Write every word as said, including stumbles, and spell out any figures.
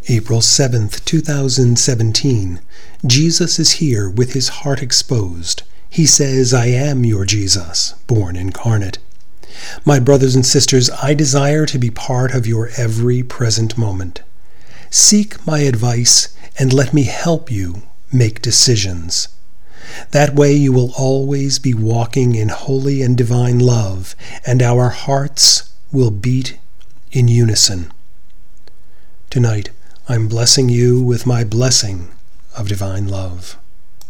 April seventh, two thousand seventeen. Jesus is here with his heart exposed. He says, "I am your Jesus, born incarnate." My brothers and sisters, I desire to be part of your every present moment. Seek my advice and let me help you make decisions. That way you will always be walking in holy and divine love, and our hearts will beat in unison. Tonight, I'm blessing you with my blessing of divine love.